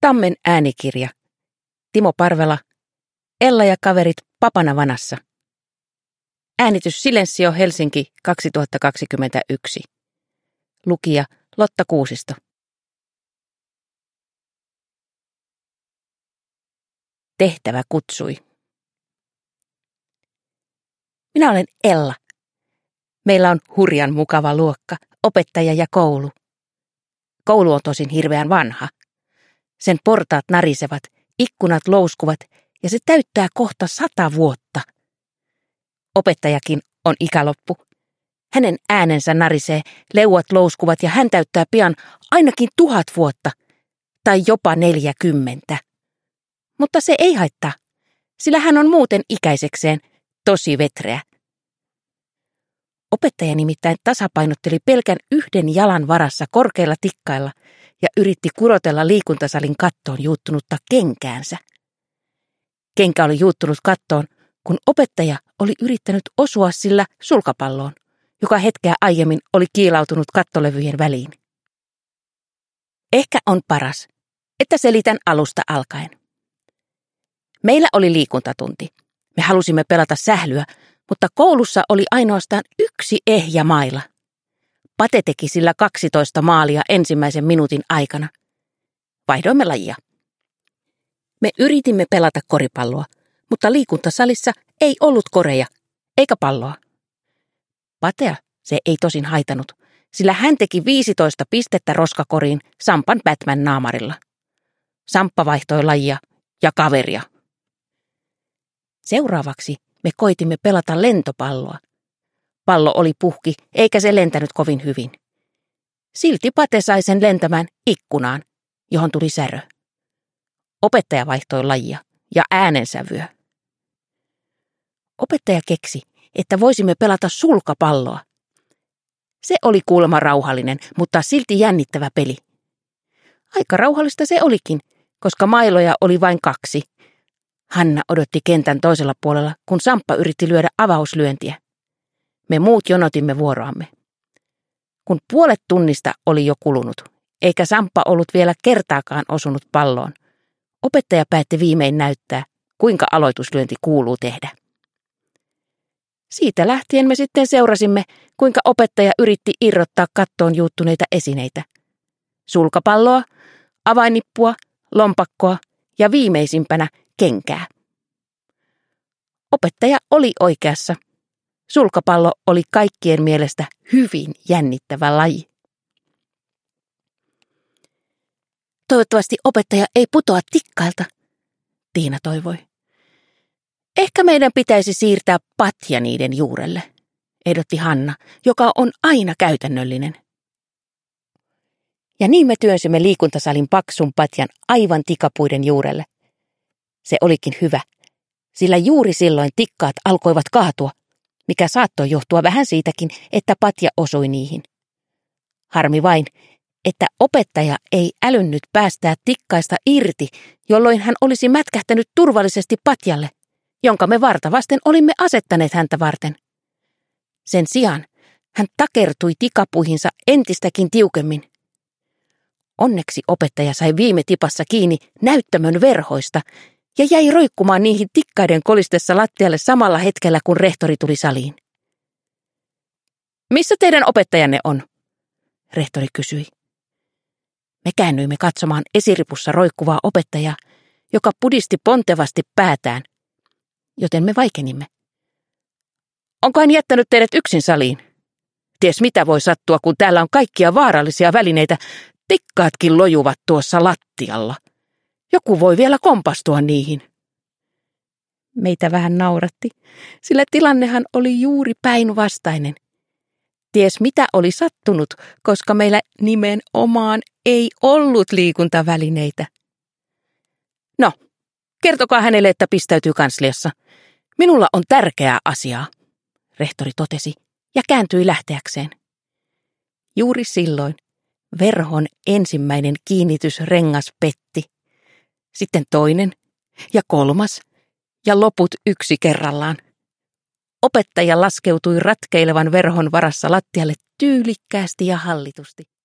Tammen äänikirja. Timo Parvela. Ella ja kaverit Papana vanassa. Äänitys Silensio Helsinki 2021. Lukija Lotta Kuusisto. Tehtävä kutsui. Minä olen Ella. Meillä on hurjan mukava luokka, opettaja ja koulu. Koulu on tosin hirveän vanha. Sen portaat narisevat, ikkunat louskuvat ja se täyttää kohta 100 vuotta. Opettajakin on ikäloppu. Hänen äänensä narisee, leuat louskuvat ja hän täyttää pian ainakin 1000 vuotta tai jopa 40. Mutta se ei haittaa, sillä hän on muuten ikäisekseen tosi vetreä. Opettaja nimittäin tasapainotteli pelkän yhden jalan varassa korkeilla tikkailla ja yritti kurotella liikuntasalin kattoon juuttunutta kenkäänsä. Kenkä oli juuttunut kattoon, kun opettaja oli yrittänyt osua sillä sulkapalloon, joka hetkeä aiemmin oli kiilautunut kattolevyjen väliin. Ehkä on paras, että selitän alusta alkaen. Meillä oli liikuntatunti. Me halusimme pelata sählyä, mutta koulussa oli ainoastaan yksi ehjä maila. Pate teki sillä 12 maalia ensimmäisen minuutin aikana. Vaihdoimme lajia. Me yritimme pelata koripalloa, mutta liikuntasalissa ei ollut koreja, eikä palloa. Patea se ei tosin haitanut, sillä hän teki 15 pistettä roskakoriin Sampan Batman naamarilla. Samppa vaihtoi lajia ja kaveria. Seuraavaksi me koitimme pelata lentopalloa. Pallo oli puhki, eikä se lentänyt kovin hyvin. Silti Pate sai sen lentämään ikkunaan, johon tuli särö. Opettaja vaihtoi lajia ja äänensävyä. Opettaja keksi, että voisimme pelata sulkapalloa. Se oli kuulemma rauhallinen, mutta silti jännittävä peli. Aika rauhallista se olikin, koska mailoja oli vain 2. Hanna odotti kentän toisella puolella, kun Samppa yritti lyödä avauslyöntiä. Me muut jonotimme vuoroamme. Kun puolet tunnista oli jo kulunut, eikä Samppa ollut vielä kertaakaan osunut palloon, opettaja päätti viimein näyttää, kuinka aloituslyönti kuuluu tehdä. Siitä lähtien me sitten seurasimme, kuinka opettaja yritti irrottaa kattoon juuttuneita esineitä. Sulkapalloa, avainnippua, lompakkoa ja viimeisimpänä kenkää. Opettaja oli oikeassa. Sulkapallo oli kaikkien mielestä hyvin jännittävä laji. Toivottavasti opettaja ei putoa tikkailta, Tiina toivoi. Ehkä meidän pitäisi siirtää patja niiden juurelle, ehdotti Hanna, joka on aina käytännöllinen. Ja niin me työnsimme liikuntasalin paksun patjan aivan tikapuiden juurelle. Se olikin hyvä, sillä juuri silloin tikkaat alkoivat kaatua, mikä saattoi johtua vähän siitäkin, että patja osui niihin. Harmi vain, että opettaja ei älynnyt päästää tikkaista irti, jolloin hän olisi mätkähtänyt turvallisesti patjalle, jonka me vartavasten olimme asettaneet häntä varten. Sen sijaan hän takertui tikapuihinsa entistäkin tiukemmin. Onneksi opettaja sai viime tipassa kiinni näyttämön verhoista ja jäi roikkumaan niihin tikkaiden kolistessa lattialle samalla hetkellä, kun rehtori tuli saliin. Missä teidän opettajanne on? Rehtori kysyi. Me käännyimme katsomaan esiripussa roikkuvaa opettajaa, joka pudisti pontevasti päätään, joten me vaikenimme. Onko hän jättänyt teidät yksin saliin? Ties mitä voi sattua, kun täällä on kaikkia vaarallisia välineitä. Tikkaatkin lojuvat tuossa lattialla. Joku voi vielä kompastua niihin. Meitä vähän nauratti, sillä tilannehan oli juuri päinvastainen. Ties mitä oli sattunut, koska meillä nimenomaan ei ollut liikuntavälineitä. No, kertokaa hänelle, että pistäytyy kansliassa. Minulla on tärkeää asiaa, rehtori totesi ja kääntyi lähteäkseen. Juuri silloin verhon ensimmäinen kiinnitysrengas petti. Sitten toinen ja kolmas ja loput yksi kerrallaan. Opettaja laskeutui ratkeilevan verhon varassa lattialle tyylikkäästi ja hallitusti.